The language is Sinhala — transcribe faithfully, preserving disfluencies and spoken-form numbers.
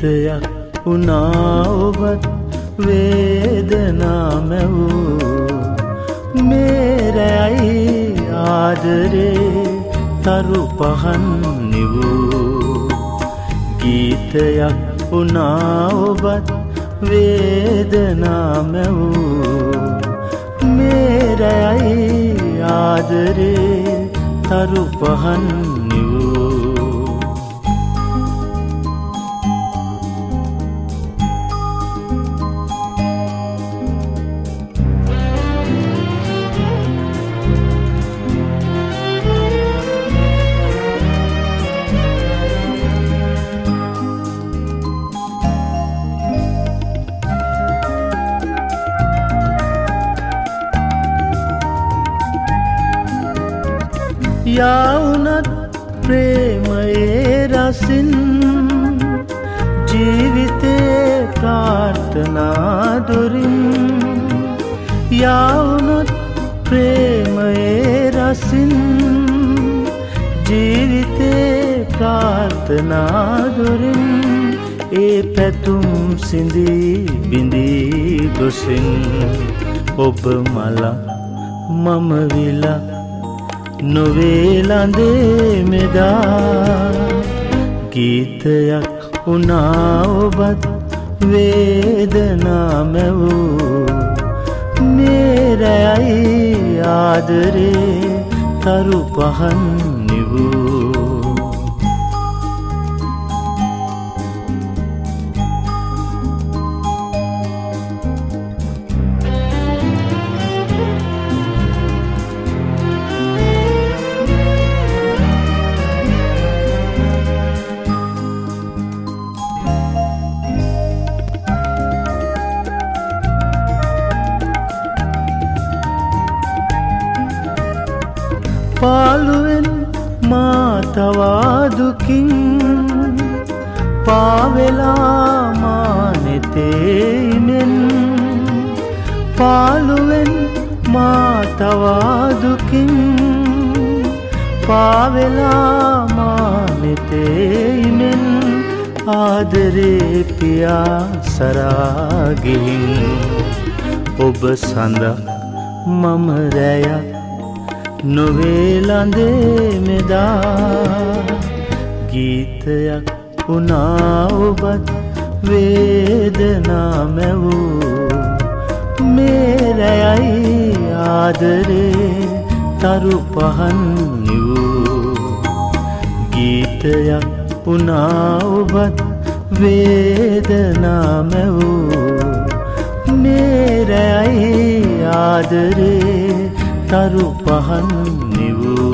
ගීතයක් වුණා ඔබත් වේදනා මැවූ මේ රැයි ආදරේ තරු පහන් නිවූ ගීතයක් වුණා ඔබත් වේදනා මැවූ මේ රැයි ආදරේ තරු පහන් නිවූ याउनत प्रेमये रसिन जीविते प्रार्थना दुरिन याउनत प्रेमये रसिन जीविते प्रार्थना दुरिन ए पैतुम सिंधी बिंदी गोसिन ඔබ මලා මම විලා නොවේලඳේ මෙදා ගීතයක් වුණා ඔබත් වේදනා මැවූ මේ රැයි ආදරේ තරු පහන් නිවූ පාළුවෙන් මා තවා දුකින් පාවෙලා මා නෙතේ ඉමෙන් පාළුවෙන් මා තවා දුකින් පාවෙලා මා නෙතේ ඉමෙන් ආදරේ පියා සරා ගිහින් ඔබ සඳ මම රැයක් නොවේලඳේ මෙදා ගීතයක් වුණා ඔබත් වේදනා මැවූ මේ රැයි ආදරේ තරු පහන් නිවූ ගීතයක් වුණා ඔබත් වේදනා මැවූ මේ රැයි ආදරේ තරු පහන් නිවූ